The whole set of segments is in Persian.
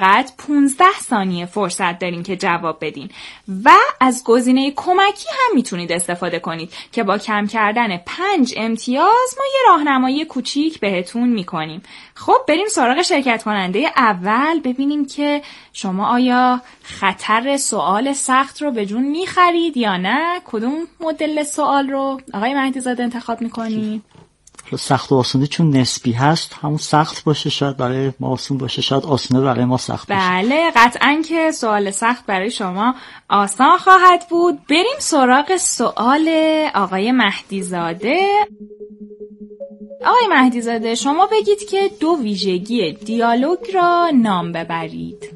فقط 15 ثانیه فرصت دارین که جواب بدین و از گزینه کمکی هم میتونید استفاده کنید که با کم کردن 5 امتیاز ما یه راهنمایی کوچیک بهتون میکنیم. خب بریم سراغ شرکت کننده اول، ببینیم که شما آیا خطر سوال سخت رو به جون میخرید یا نه. کدوم مدل سوال رو آقای مهدی زاده انتخاب میکنید؟ سخت و آسونه چون نسبی هست، همون سخت باشه شاید برای ما آسون باشه، شاید آسونه برای ما سخت باشه. بله قطعاً که سوال سخت برای شما آسان خواهد بود. بریم سراغ سوال آقای مهدی زاده. آقای مهدی زاده شما بگید که 2 ویژگی دیالوگ را نام ببرید.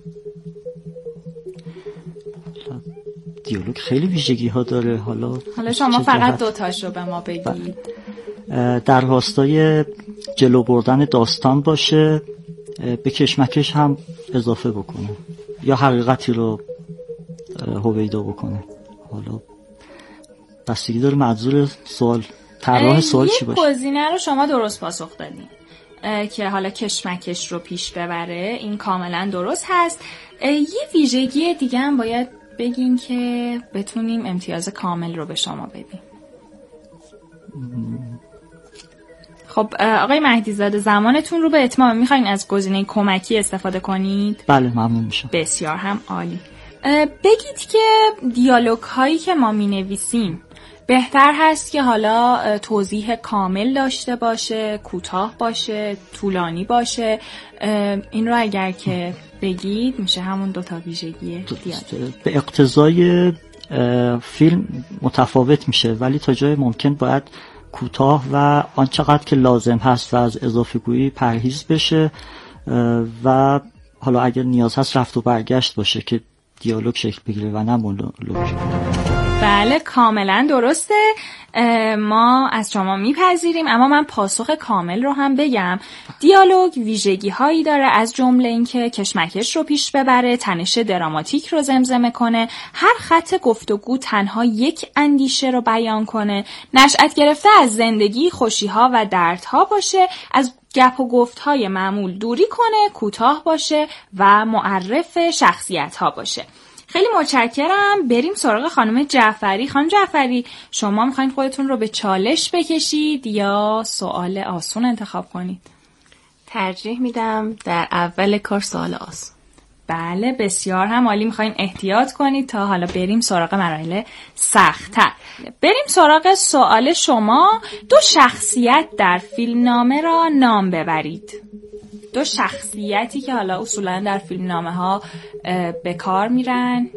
دیالوگ خیلی ویژگی ها داره، حالا شما فقط 2 تاشو به ما بگید. در راستای جلو بردن داستان باشه، به کشمکش هم اضافه بکنه یا حقیقتی رو هویدا بکنه. حالا بستگی داره منظور سوال، طراح سوال چی باشه. یک گزینه رو شما درست پاسخ دادین که حالا کشمکش رو پیش ببره، این کاملا درست هست. یه ویژگی دیگه هم باید بگین که بتونیم امتیاز کامل رو به شما بدیم. خب آقای مهدی زاده زمانتون رو به اتمام، میخواین از گزینه کمکی استفاده کنید؟ بله ممنون میشم. بسیار هم عالی. بگید که دیالوگ هایی که ما می نویسیم بهتر هست که حالا توضیح کامل داشته باشه، کوتاه باشه، طولانی باشه؟ این رو اگر که بگید میشه همون 2 تا ویژگی دیالوگ. به اقتضای فیلم متفاوت میشه، ولی تا جای ممکن باید کوتاه و آنچقدر که لازم هست و از اضافه گویی پرهیز بشه و حالا اگر نیاز هست رفت و برگشت باشه که دیالوگ شکل بگیره و نه مونولوگ. بله کاملا درسته، ما از شما میپذیریم. اما من پاسخ کامل رو هم بگم. دیالوگ ویژگی هایی داره، از جمله اینکه کشمکش رو پیش ببره، تنش دراماتیک رو زمزمه کنه، هر خط گفتگو تنها یک اندیشه رو بیان کنه، نشأت گرفته از زندگی، خوشی ها و دردها باشه، از گپ و گفت های معمول دوری کنه، کوتاه باشه و معرف شخصیت ها باشه. خیلی متشکرم. بریم سراغ خانم جعفری. خانم جعفری شما میخواین خودتون رو به چالش بکشید یا سوال آسون انتخاب کنید؟ ترجیح میدم در اول کار سوال آسون. بله بسیار هم عالی. میخواین احتیاط کنید تا حالا بریم سراغ مراحل سخت‌تر. بریم سراغ سوال شما. 2 شخصیت در فیلمنامه را نام ببرید. 2 شخصیتی که حالا اصولا در فیلمنامه ها به کار میرن.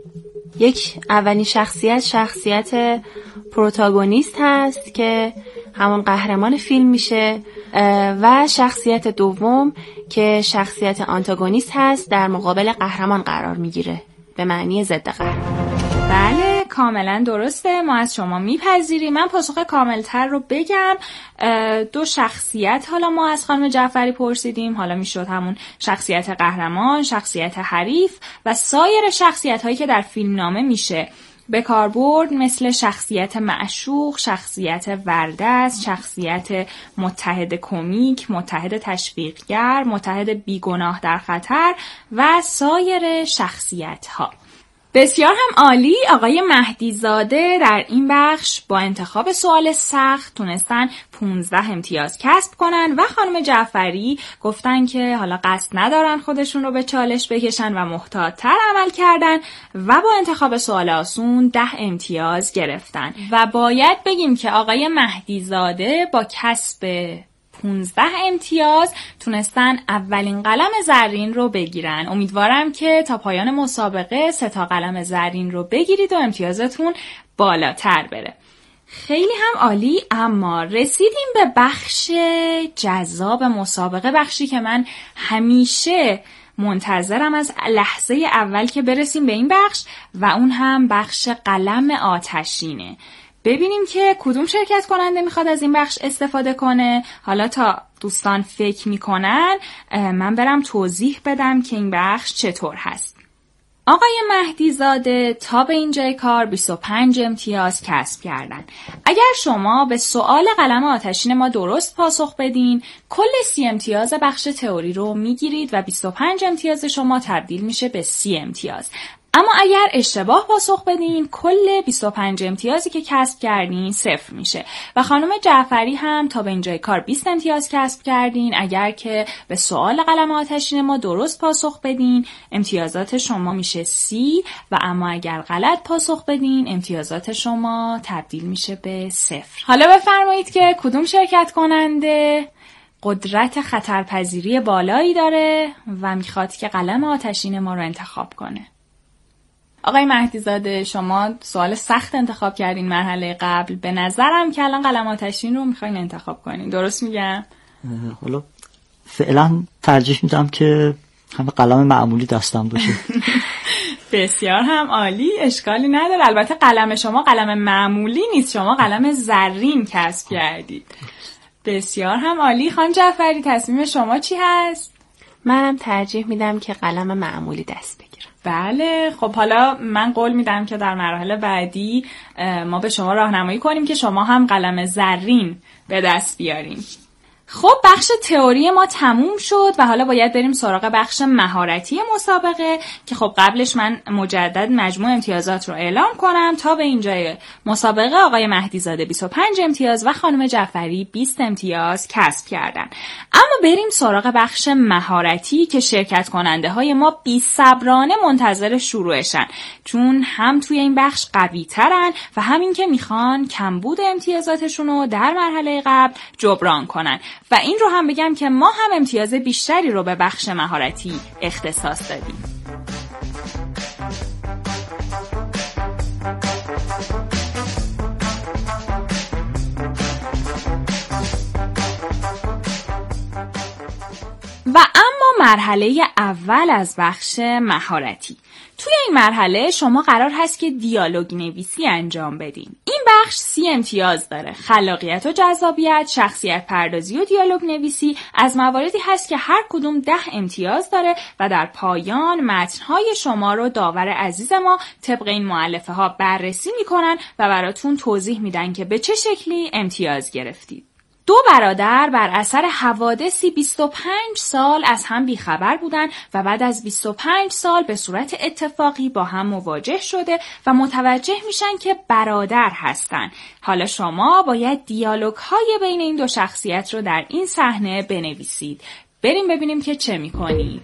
اولین شخصیت پروتاگونیست هست که همون قهرمان فیلم میشه و شخصیت دوم که شخصیت آنتاگونیست هست، در مقابل قهرمان قرار میگیره به معنی ضد قهرمان. بله کاملا درسته، ما از شما میپذیریم. من پاسخ کاملتر رو بگم. 2 شخصیت حالا ما از خانم جعفری پرسیدیم، حالا میشد همون شخصیت قهرمان، شخصیت حریف و سایر شخصیت هایی که در فیلمنامه میشه به کار برد، مثل شخصیت معشوق، شخصیت وردست، شخصیت متحد کمیک، متحد تشویقگر، متحد بیگناه در خطر و سایر شخصیت ها. بسیار هم عالی. آقای مهدی زاده در این بخش با انتخاب سوال سخت تونستن 15 امتیاز کسب کنن و خانم جعفری گفتن که حالا قصد ندارن خودشون رو به چالش بکشن و محتاط‌تر عمل کردن و با انتخاب سوال آسون 10 امتیاز گرفتن. و باید بگیم که آقای مهدی زاده با کسب 15 امتیاز تونستن اولین قلم زرین رو بگیرن. امیدوارم که تا پایان مسابقه 3 تا قلم زرین رو بگیرید و امتیازتون بالاتر بره. خیلی هم عالی. اما رسیدیم به بخش جذاب مسابقه، بخشی که من همیشه منتظرم از لحظه اول که برسیم به این بخش و اون هم بخش قلم آتشینه. ببینیم که کدوم شرکت کننده میخواد از این بخش استفاده کنه. حالا تا دوستان فکر میکنن من برم توضیح بدم که این بخش چطور هست. آقای مهدی زاده تا به اینجای کار 25 امتیاز کسب کردن. اگر شما به سوال قلم آتشین ما درست پاسخ بدین، کل 30 امتیاز بخش تئوری رو میگیرید و 25 امتیاز شما تبدیل میشه به 30 امتیاز. اما اگر اشتباه پاسخ بدین، کل 25 امتیازی که کسب کردین صفر میشه. و خانم جعفری هم تا به اینجای کار 20 امتیاز کسب کردین. اگر که به سوال قلم آتشین ما درست پاسخ بدین، امتیازات شما میشه 30 و اما اگر غلط پاسخ بدین، امتیازات شما تبدیل میشه به 0. حالا بفرمایید که کدوم شرکت کننده قدرت خطرپذیری بالایی داره و میخواد که قلم آتشین ما رو انتخاب کنه. آقای مهدی زاده، شما سوال سخت انتخاب کردین مرحله قبل. به نظرم که الان قلم آتشین رو میخواین انتخاب کنین. درست میگم؟ حالا فعلا ترجیح میدم که همه قلم معمولی دستم باشه. بسیار هم عالی، اشکالی نداره. البته قلم شما قلم معمولی نیست، شما قلم زرین کسب کردید. بسیار هم عالی. خانم جعفری، تصمیم شما چی هست؟ منم ترجیح میدم که قلم معمولی دست بگیرم. بله، خب حالا من قول میدم که در مراحل بعدی ما به شما راهنمایی کنیم که شما هم قلم زرین به دست بیارین. خب بخش تئوری ما تموم شد و حالا باید بریم سراغ بخش مهارتی مسابقه که خب قبلش من مجدد مجموع امتیازات رو اعلام کنم. تا به اینجای مسابقه آقای مهدی زاده 25 امتیاز و خانم جعفری 20 امتیاز کسب کردن. اما بریم سراغ بخش مهارتی که شرکت کننده های ما بی‌صبرانه منتظر شروعشن، چون هم توی این بخش قوی ترن و همین که میخوان کمبود امتیازاتشون رو در مرحله قبل جبران کنن. و این رو هم بگم که ما هم امتیاز بیشتری رو به بخش مهارتی اختصاص دادیم. و اما مرحله اول از بخش مهارتی. توی این مرحله شما قرار هست که دیالوگ نویسی انجام بدین. این بخش 30 امتیاز داره. خلاقیت و جذابیت، شخصیت پردازی و دیالوگ نویسی از مواردی هست که هر کدوم 10 امتیاز داره و در پایان متن‌های شما رو داور عزیز ما طبق این مؤلفه ها بررسی میکنن و براتون توضیح میدن که به چه شکلی امتیاز گرفتید. دو برادر بر اثر حوادثی 25 سال از هم بیخبر بودن و بعد از 25 سال به صورت اتفاقی با هم مواجه شده و متوجه میشن که برادر هستن. حالا شما باید دیالوگ های بین این دو شخصیت رو در این صحنه بنویسید. بریم ببینیم که چه میکنید.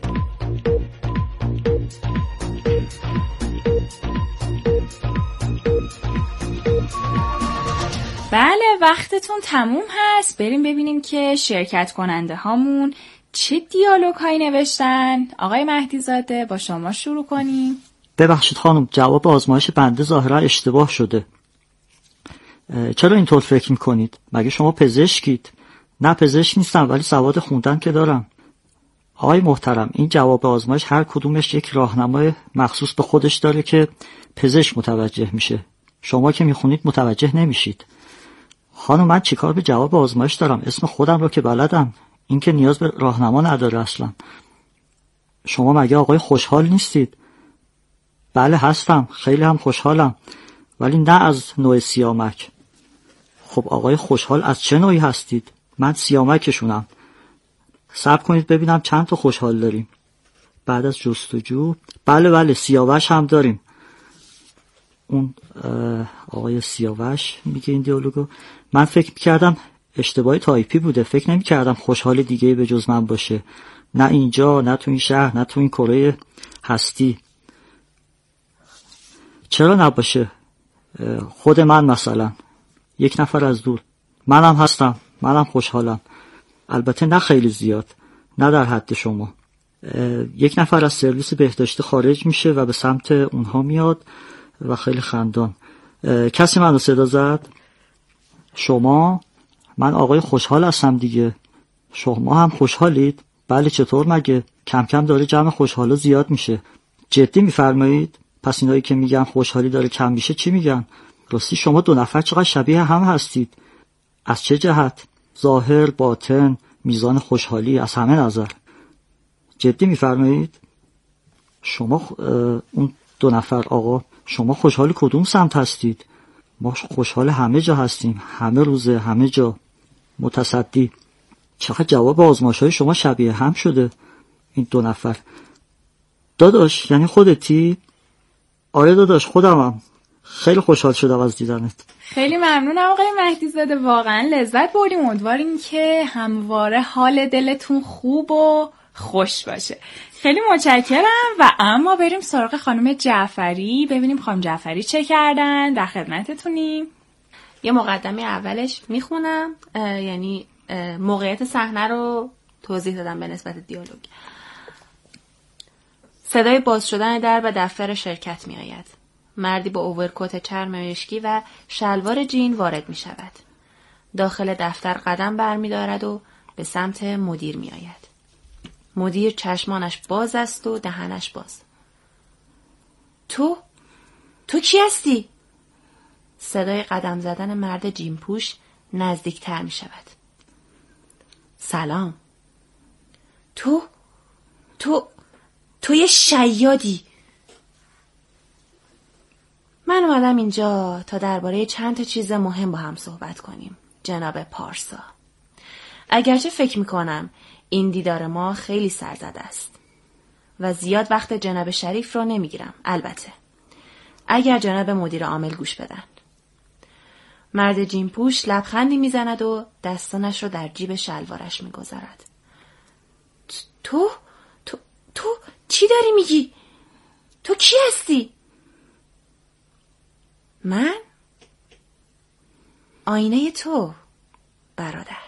بله، وقتتون تموم هست. بریم ببینیم که شرکت کننده هامون چه دیالوگ هایی نوشتن. آقای مهدی زاده، با شما شروع کنیم. ببخشید خانم، جواب آزمایش بنده ظاهرا اشتباه شده. چرا اینطور فکر میکنید؟ مگه شما پزشکید؟ نه، پزشک نیستم، ولی سواد خوندن که دارم. آقای محترم، این جواب آزمایش هر کدومش یک راهنمای مخصوص به خودش داره که پزشک متوجه میشه. شما که میخونید متوجه نمیشید. خانم، من چیکار به جواب آزمایش دارم؟ اسم خودم رو که بلدم. این که نیاز به راهنما نداره اصلا. شما مگه آقای خوشحال نیستید؟ بله هستم، خیلی هم خوشحالم، ولی نه از نوع سیامک. خب آقای خوشحال از چه نوعی هستید؟ من سیامکشونم. صبر کنید ببینم چند تا خوشحال داریم. بعد از جستجو، بله سیاوش هم داریم. اون آقای سیاوش میگه این دیالوگو. من فکر میکردم اشتباهی تایپی بوده، فکر نمیکردم خوشحال دیگه به جز من باشه. نه اینجا، نه تو این شهر، نه تو این کره هستی. چرا نباشه؟ خود من مثلا، یک نفر از دور. منم هستم، منم خوشحالم، البته نه خیلی زیاد، نه در حد شما. یک نفر از سرویس بهداشتی خارج میشه و به سمت اونها میاد و خیلی خندان. کسی منو صدا زد؟ شما؟ من آقای خوشحال هستم دیگه. شما هم خوشحالید؟ بله، چطور مگه؟ کم کم داره جمع خوشحالا زیاد میشه. جدی میفرمایید؟ پس اینایی که میگن خوشحالی داره کم میشه چی میگن؟ راستی شما دو نفر چقدر شبیه هم هستید. از چه جهت؟ ظاهر، باطن، میزان خوشحالی، از همه نظر. جدی میفرمایید؟ شما اون دو نفر آقا شما خوشحال کدوم سمت هستید؟ ما خوشحال همه جا هستیم، همه روزه، همه جا. متصدی: چقدر جواب آزمایش‌های شما شبیه هم شده. این دو نفر: داداش یعنی خودتی؟ آره داداش خودمم. خیلی خوشحال شدم از دیدنت. خیلی ممنونم آقای مهدی زاده، واقعا لذت بردیم. امیدواریم که همواره حال دلتون خوب و خوش باشه. خیلی متشکرم. و اما بریم سراغ خانم جعفری، ببینیم خانم جعفری چه کردن. در خدمتتونیم. یه مقدمه اولش میخونم، یعنی موقعیت صحنه رو توضیح دادم به نسبت دیالوگ. صدای باز شدن در به دفتر شرکت می آید. مردی با اوورکوت چرم مشکی و شلوار جین وارد می شود. داخل دفتر قدم برمی دارد و به سمت مدیر می آید. مدیر چشمانش باز است و دهنش باز. تو کی هستی؟ صدای قدم زدن مرد جین پوش نزدیکتر می شود. سلام. تو یه شیادی. من اومدم اینجا تا درباره چند تا چیز مهم با هم صحبت کنیم، جناب پارسا. اگرچه فکر میکنم این دیدار ما خیلی سرزده است و زیاد وقت جناب شریف رو نمیگیرم، البته اگر جناب مدیر عامل گوش بدن. مرد جین پوش لبخندی میزند و دستانش رو در جیب شلوارش میگذارد. تو چی داری میگی؟ تو کی هستی؟ من؟ آینه تو، برادر.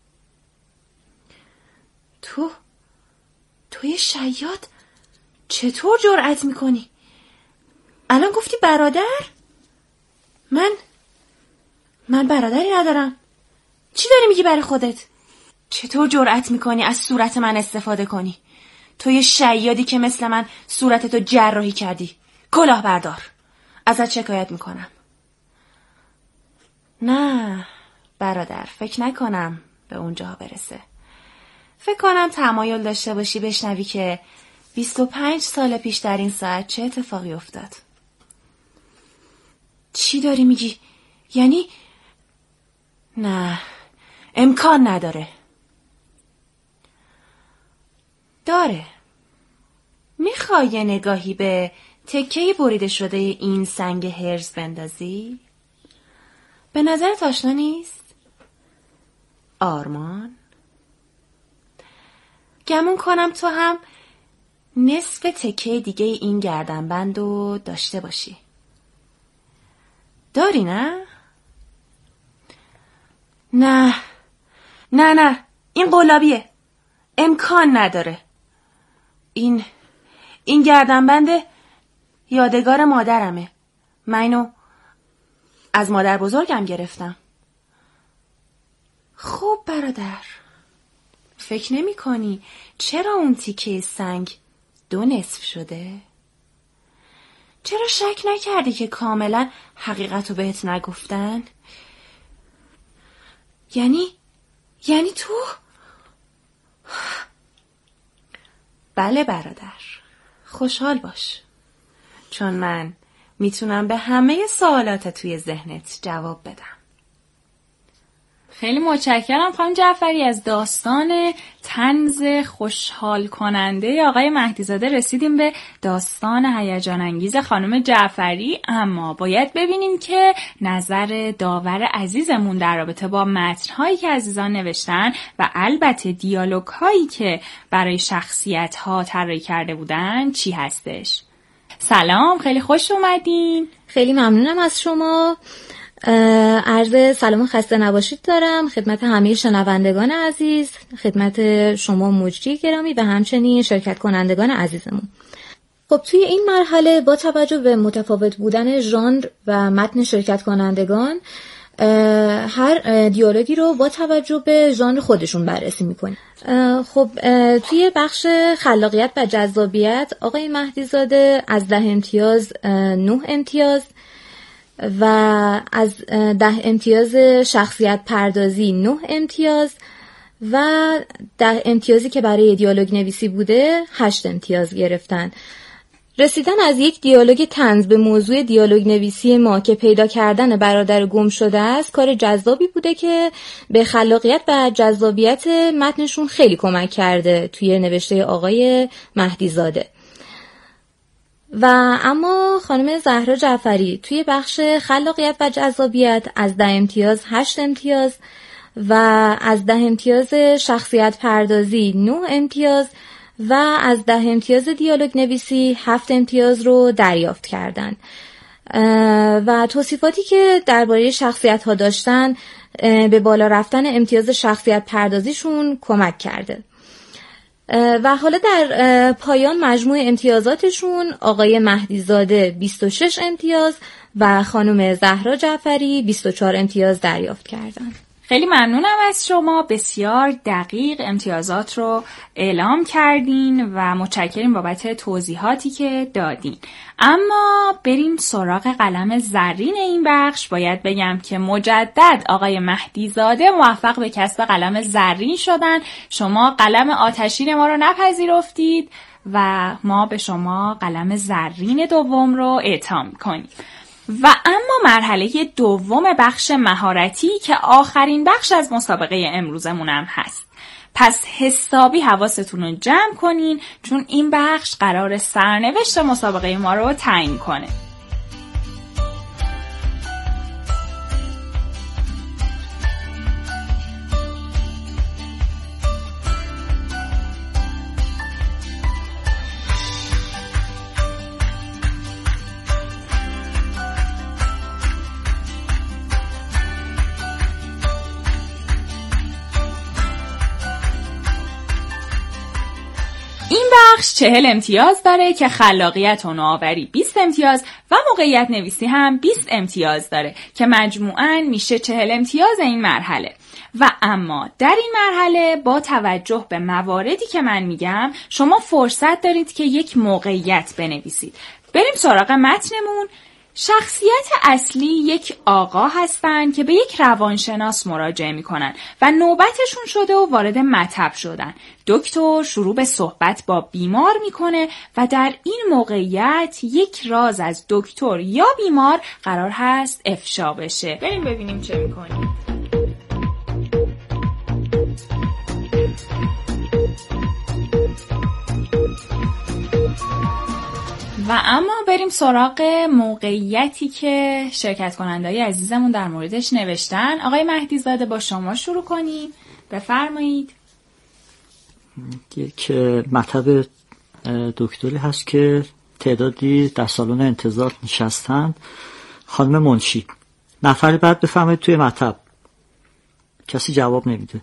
توی شیاد؟ چطور جرأت میکنی؟ الان گفتی برادر؟ من برادری ندارم. چی داری میگی برای خودت؟ چطور جرأت میکنی از صورت من استفاده کنی؟ توی شیادی که مثل من صورتتو جراحی کردی. کلاهبردار، ازت شکایت میکنم. نه برادر، فکر نکنم به اونجا برسه. فکر کنم تمایل داشته باشی بشنوی که 25 سال پیش در این ساعت چه اتفاقی افتاد. چی داری میگی؟ یعنی نه، امکان نداره. داره. میخوای یه نگاهی به تکه بریده شده این سنگ هرز بندازی؟ به نظرت آشنا نیست؟ آرمان؟ گمون کنم تو هم نصف تکه دیگه این گردنبند رو داشته باشی. داری نه؟ نه این قلابیه. امکان نداره. این گردنبند یادگار مادرمه. من اینو از مادر بزرگم گرفتم. خب برادر، فکر نمی کنی چرا اون تیکه سنگ 2 نصف شده؟ چرا شک نکردی که کاملا حقیقتو بهت نگفتن؟ یعنی تو؟ بله برادر، خوشحال باش، چون من میتونم به همه سوالات توی ذهنت جواب بدم. خیلی متشکرم خانم جعفری. از داستان طنز خوشحال کننده آقای مهدی زاده رسیدیم به داستان هیجان انگیز خانم جعفری، اما باید ببینیم که نظر داور عزیزمون در رابطه با متن‌هایی که عزیزان نوشتن و البته دیالوگ‌هایی که برای شخصیت‌ها طراحی کرده بودن چی هستش. سلام، خیلی خوش اومدین. خیلی ممنونم از شما. عرض سلام و خسته نباشید دارم خدمت همه شنوندگان عزیز، خدمت شما مجری گرامی و همچنین شرکت کنندگان عزیزمون. خب توی این مرحله با توجه به متفاوت بودن ژانر و متن شرکت کنندگان هر دیالوگی رو با توجه به ژانر خودشون بررسی میکنیم. خب توی بخش خلاقیت و جذابیت آقای مهدی زاده از 10 امتیاز 9 امتیاز و از 10 امتیاز شخصیت پردازی 9 امتیاز و 10 امتیازی که برای دیالوگ نویسی بوده 8 امتیاز گرفتن. رسیدن از یک دیالوگ طنز به موضوع دیالوگ نویسی ما که پیدا کردن برادر گم شده است کار جذابی بوده که به خلاقیت و جذابیت متنشون خیلی کمک کرده توی نوشته آقای مهدی زاده. و اما خانم زهرا جعفری توی بخش خلاقیت و جذابیت از 10 امتیاز 8 امتیاز و از 10 امتیاز شخصیت پردازی 9 امتیاز و از 10 امتیاز دیالوگ نویسی 7 امتیاز رو دریافت کردن و توصیفاتی که درباره شخصیت ها داشتن به بالا رفتن امتیاز شخصیت پردازیشون کمک کرده. و حالا در پایان مجموع امتیازاتشون آقای مهدی زاده 26 امتیاز و خانم زهرا جعفری 24 امتیاز دریافت کردن. خیلی ممنونم از شما، بسیار دقیق امتیازات رو اعلام کردین و متشکریم بابت توضیحاتی که دادین. اما بریم سراغ قلم زرین این بخش. باید بگم که مجدد آقای مهدی زاده موفق به کسب قلم زرین شدن. شما قلم آتشین ما رو نپذیرفتید و ما به شما قلم زرین دوم رو اعطا می‌کنیم. و اما مرحله دوم بخش مهارتی که آخرین بخش از مسابقه امروزمون هم هست. پس حسابی حواستون رو جمع کنین چون این بخش قرار سرنوشت مسابقه ما رو تعیین کنه. این بخش 40 امتیاز داره که خلاقیت و نوآوری 20 امتیاز و موقعیت نویسی هم 20 امتیاز داره که مجموعاً میشه 40 امتیاز این مرحله. و اما در این مرحله با توجه به مواردی که من میگم شما فرصت دارید که یک موقعیت بنویسید. بریم سراغ متنمون. شخصیت اصلی یک آقا هستن که به یک روانشناس مراجعه میکنن و نوبتشون شده و وارد مطب شدن. دکتر شروع به صحبت با بیمار میکنه و در این موقعیت یک راز از دکتر یا بیمار قرار هست افشا بشه. بریم ببینیم چه میکنیم. و اما بریم سراغ موقعیتی که شرکت کننده‌های عزیزمون در موردش نوشتن. آقای مهدی زاده با شما شروع کنیم. بفرمایید. یک مطب دکتری هست که تعدادی در سالن انتظار نشستن. خانم منشی نفر بعد بفرمایید توی مطب. کسی جواب نمیده.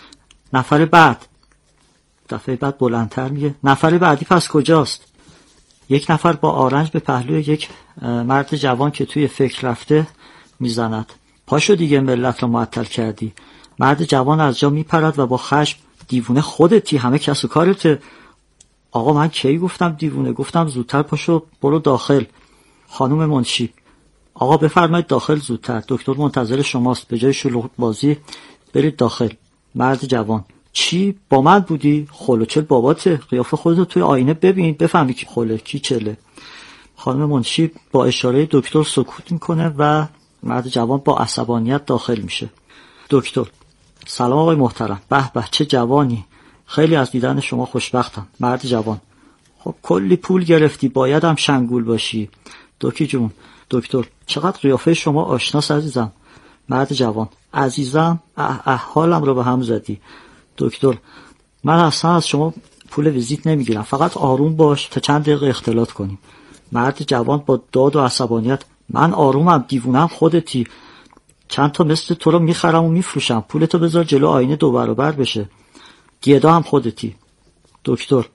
نفر بعد دفعه بعد بلندتر میگه نفر بعدی پس کجاست؟ یک نفر با آرنج به پهلوی یک مرد جوان که توی فکر رفته میزند. پاشو دیگه ملت رو معطل کردی. مرد جوان از جا میپرد و با خشم دیوونه خودتی، همه کس و کارته. آقا من کی گفتم دیوونه؟ گفتم زودتر پاشو برو داخل. خانم منشی آقا بفرمایید داخل زودتر، دکتر منتظر شماست، به جای شلوغ بازی برید داخل. مرد جوان چی؟ با من بودی؟ خلوچل باباته، قیافه خودتو توی آینه ببین بفهمی کی خله کی چله. خانم منشی با اشاره دکتر سکوت میکنه و مرد جوان با عصبانیت داخل میشه. دکتر سلام آقای محترم، به به چه جوانی، خیلی از دیدن شما خوشبختم. مرد جوان خب کلی پول گرفتی، باید هم شنگول باشی. دکتر جون دکتر چقدر قیافه شما آشناس عزیزم. مرد جوان عزیزم حالم رو به هم زدی. دکتر من اصلا از شما پول ویزیت نمیگیرم، فقط آروم باش تا چند دقیقه اختلاط کنیم. مرد جوان با داد و عصبانیت من آرومم، دیوونم خودتی، چند تا مثل تو رو میخرم و میفروشم، پولتو بذار جلو آینه 2 برابر بشه. گدا هم خودتی. دکتر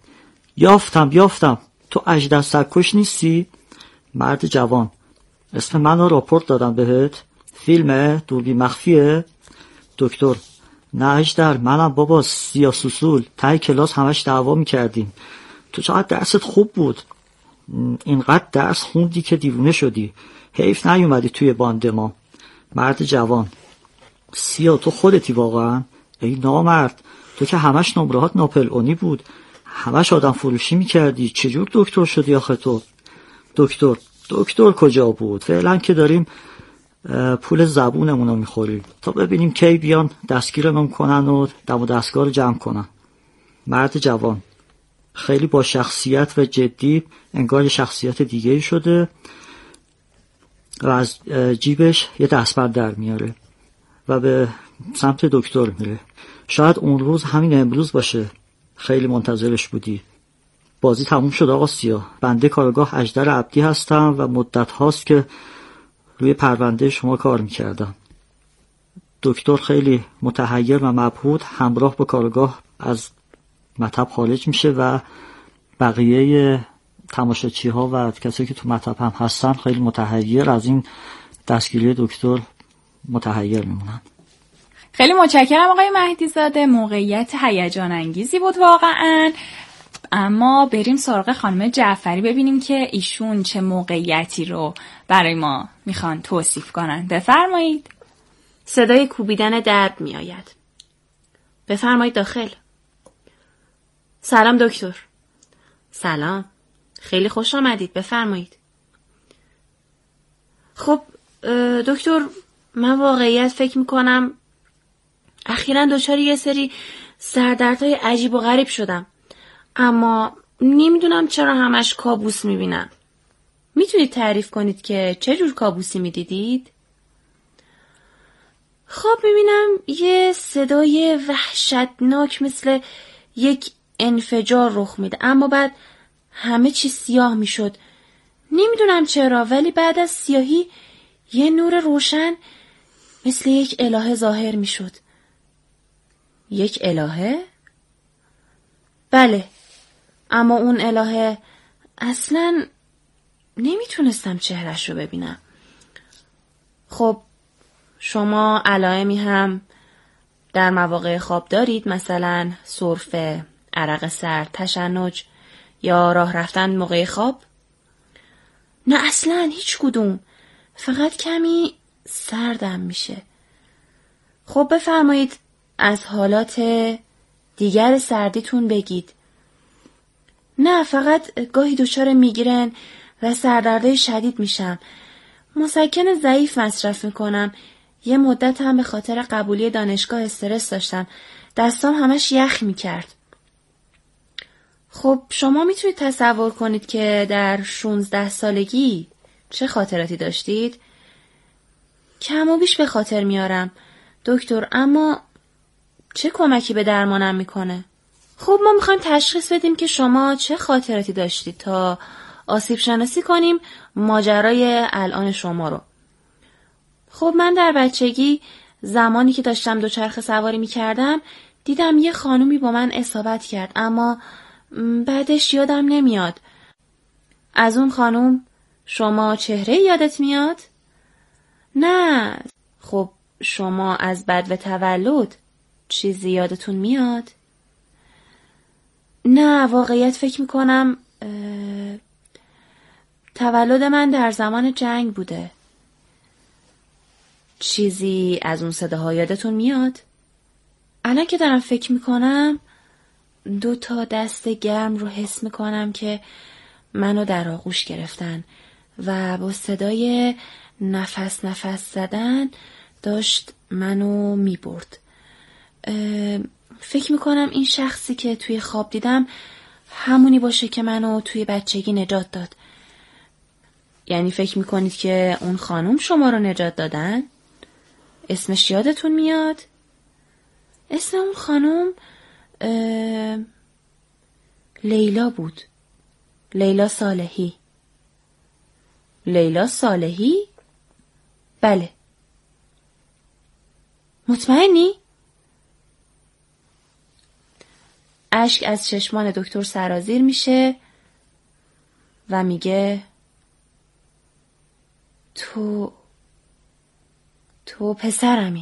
یافتم تو اژدر سگکش نیستی؟ مرد جوان اسم منو راپورت دادم بهت؟ فیلمه دوربین مخفیه؟ دکتر نه اژدر منم بابا، سیاسوسول ته کلاس همش دعوا میکردیم. تو چقدر درست خوب بود، اینقدر درس خوندی که دیوونه شدی، حیف نیومدی توی باند ما. مرد جوان سیا تو خودتی واقعا؟ ای نامرد، تو که همش نمرهات ناپل اونی بود، همش آدم فروشی میکردی، چجور دکتر شدی آخه تو؟ دکتر کجا بود؟ فعلا که داریم پول زبونمون رو میخوریم تا ببینیم کی بیان دستگیرمون کنن و دم و دستگاه رو جمع کنن. مرد جوان خیلی با شخصیت و جدی، انگار شخصیت دیگه شده و از جیبش یه دستبند در میاره و به سمت دکتر میره. شاید اون روز همین امروز باشه، خیلی منتظرش بودی. بازی تموم شد آقا سیاه. بنده کارگاه اژدر عبدی هستم و مدت هاست که روی پرونده شما کار میکردم. دکتر خیلی متحیر و مبهوت همراه با کارگاه از مطب خارج میشه و بقیه تماشاچی ها و کسایی که تو مطب هم هستن خیلی متحیر از این دستگیری دکتر متحیر میمونن. خیلی متشکرم آقای مهدی زاده، موقعیت هیجان انگیزی بود واقعا. اما بریم سراغ خانم جعفری ببینیم که ایشون چه موقعیتی رو برای ما میخوان توصیف کنن. بفرمایید. صدای کوبیدن درب می آید. بفرمایید داخل. سلام دکتر. سلام. خیلی خوش آمدید. بفرمایید. خب دکتر، من واقعیت فکر میکنم اخیراً دچار یه سری سردردهای عجیب و غریب شدم، اما نمیدونم چرا همش کابوس میبینم. میتونید تعریف کنید که چه جور کابوسی میدیدید؟ خب میبینم یه صدای وحشتناک مثل یک انفجار رخ میده، اما بعد همه چی سیاه میشد. نمیدونم چرا، ولی بعد از سیاهی یه نور روشن مثل یک الهه ظاهر میشد. یک الهه؟ بله، اما اون الهه اصلاً نمیتونستم چهرش رو ببینم. خب شما علائمی هم در مواقع خواب دارید؟ مثلا سرفه، عرق سرد، تشنج یا راه رفتن موقع خواب؟ نه اصلاً هیچ کدوم، فقط کمی سردم میشه. خب بفرمایید از حالات دیگر سردیتون بگید. نه فقط گاهی دچار میگرن و سردردهای شدید میشم. مسکن ضعیف مصرف میکنم. یه مدت هم به خاطر قبولی دانشگاه استرس داشتم. دستام همش یخ میکرد. خب شما میتونید تصور کنید که در 16 سالگی چه خاطراتی داشتید؟ کم و بیش به خاطر میارم دکتر، اما چه کمکی به درمانم میکنه؟ خب ما میخوایم تشخیص بدیم که شما چه خاطراتی داشتید تا آسیب شناسی کنیم ماجرای الان شما رو. خب من در بچگی زمانی که داشتم دوچرخه سواری میکردم دیدم یه خانومی با من اصابت کرد، اما بعدش یادم نمیاد. از اون خانوم شما چهره یادت میاد؟ نه. خب شما از بدو تولد چیزی یادتون میاد؟ نه واقعیت فکر میکنم تولد من در زمان جنگ بوده. چیزی از اون صداها یادتون میاد؟ الان که دارم فکر میکنم 2 دست گرم رو حس میکنم که منو در آغوش گرفتن و با صدای نفس زدن داشت منو میبرد. فکر میکنم این شخصی که توی خواب دیدم همونی باشه که منو توی بچگی نجات داد. یعنی فکر میکنید که اون خانم شما رو نجات دادن؟ اسمش یادتون میاد؟ اسم اون خانم لیلا بود. لیلا صالحی. لیلا صالحی؟ بله. مطمئنی؟ اشک از چشمان دکتر سرازیر میشه و میگه تو پسرمی.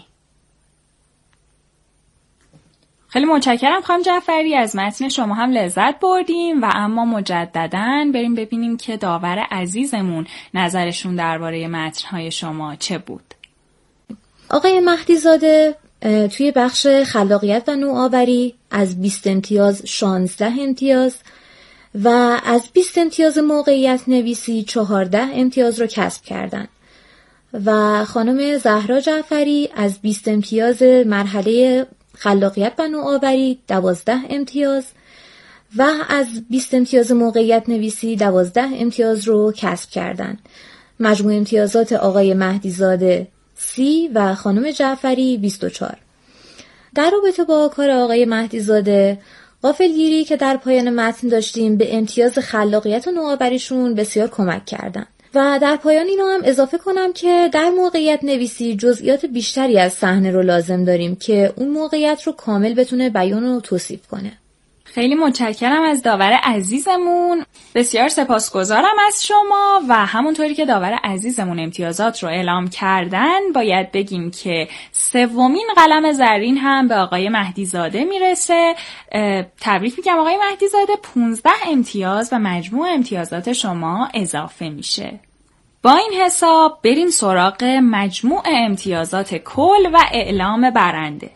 خیلی متشکرم خانم جعفری، از متن شما هم لذت بردیم و اما مجدداً بریم ببینیم که داور عزیزمون نظرشون درباره متن‌های شما چه بود. آقای مهدی زاده توی بخش خلاقیت و نوآوری از 20 امتیاز 16 امتیاز و از 20 امتیاز موقعیت نویسی 14 امتیاز رو کسب کردن و خانم زهرا جعفری از 20 امتیاز مرحله خلاقیت و نوآوری 12 امتیاز و از 20 امتیاز موقعیت نویسی 12 امتیاز رو کسب کردن. مجموع امتیازات آقای مهدیزاده 30 و خانم جعفری 24. در رابطه با کار آقای مهدیزاده، غافلگیری که در پایان متن داشتیم به امتیاز خلاقیت و نوآوریشون بسیار کمک کردن و در پایان اینو هم اضافه کنم که در موقعیت نویسی جزئیات بیشتری از صحنه رو لازم داریم که اون موقعیت رو کامل بتونه بیان و توصیف کنه. خیلی متشکرم از داور عزیزمون، بسیار سپاسگزارم از شما و همونطوری که داور عزیزمون امتیازات رو اعلام کردن باید بگیم که سومین قلم زرین هم به آقای مهدیزاده میرسه. تبریک میگم آقای مهدیزاده، 15 امتیاز و مجموع امتیازات شما اضافه میشه. با این حساب بریم سراغ مجموع امتیازات کل و اعلام برنده.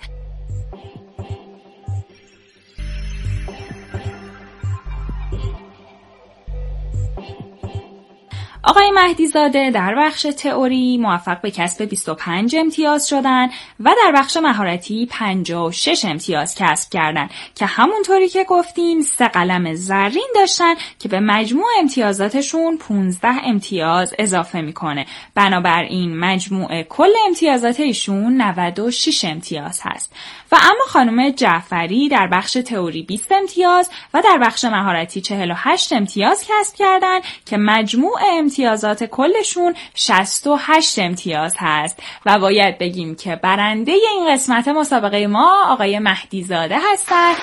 آقای مهدیزاده در بخش تئوری موفق به کسب 25 امتیاز شدن و در بخش مهارتی 56 امتیاز کسب کردن که همونطوری که گفتیم 3 قلم زرین داشتن که به مجموع امتیازاتشون 15 امتیاز اضافه میکنه. بنابراین مجموع کل امتیازات ایشون 96 امتیاز هست. و اما خانم جعفری در بخش تئوری 20 امتیاز و در بخش مهارتی 48 امتیاز کسب کردن که مجموع امتیازات کلشون 68 امتیاز هست و باید بگیم که برنده این قسمت مسابقه ما آقای مهدیزاده هستن.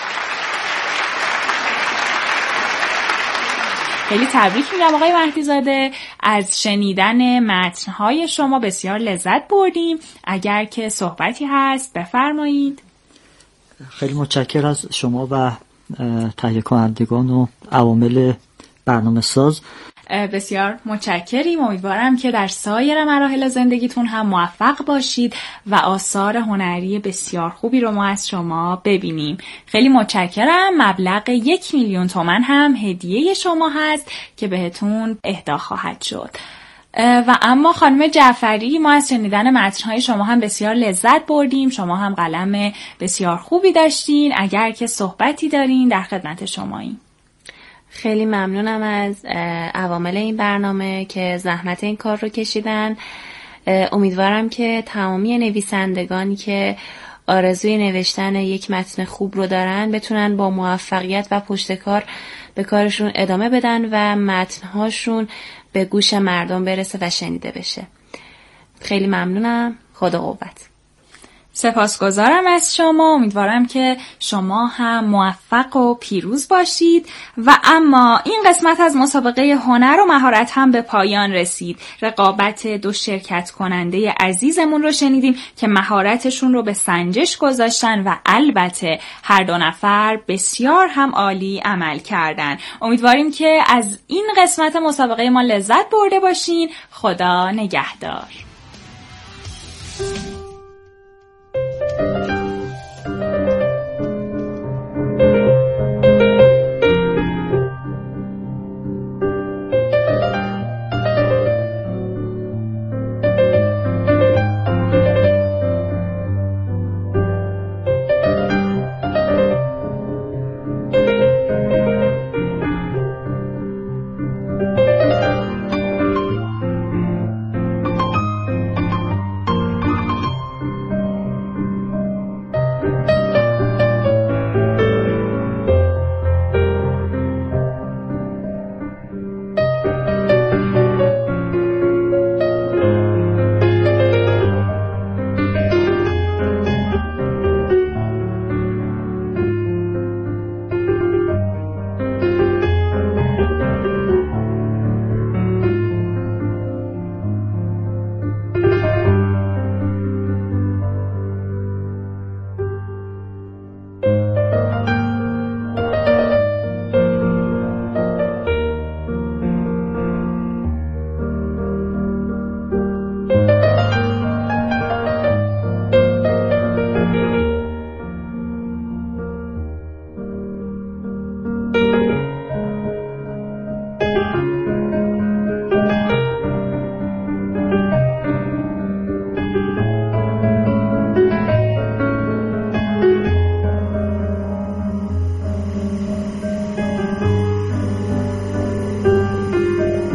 خیلی تبریک میگم آقای مهدیزاده، از شنیدن متن‌های شما بسیار لذت بردیم. اگر که صحبتی هست بفرمایید. خیلی متشکرم از شما و تهیه کنندگان و عوامل برنامه ساز. بسیار متشکریم. امیدوارم که در سایر مراحل زندگیتون هم موفق باشید و آثار هنری بسیار خوبی رو ما از شما ببینیم. خیلی متشکرم. مبلغ 1,000,000 تومان هم هدیه شما هست که بهتون اهدا خواهد شد. و اما خانم جعفری، ما از شنیدن متن‌های شما هم بسیار لذت بردیم. شما هم قلم بسیار خوبی داشتین. اگر که صحبتی دارین در خدمت شماییم. خیلی ممنونم از عوامل این برنامه که زحمت این کار رو کشیدن. امیدوارم که تمامی نویسندگانی که آرزوی نوشتن یک متن خوب رو دارن بتونن با موفقیت و پشتکار به کارشون ادامه بدن و متنهاشون به گوش مردم برسه و شنیده بشه. خیلی ممنونم. خدا قوت. سپاسگزارم از شما. امیدوارم که شما هم موفق و پیروز باشید. و اما این قسمت از مسابقه هنر و مهارت هم به پایان رسید. رقابت 2 شرکت کننده عزیزمون رو شنیدیم که مهارتشون رو به سنجش گذاشتن و البته هر 2 نفر بسیار هم عالی عمل کردن. امیدواریم که از این قسمت مسابقه ما لذت برده باشین. خدا نگهدار.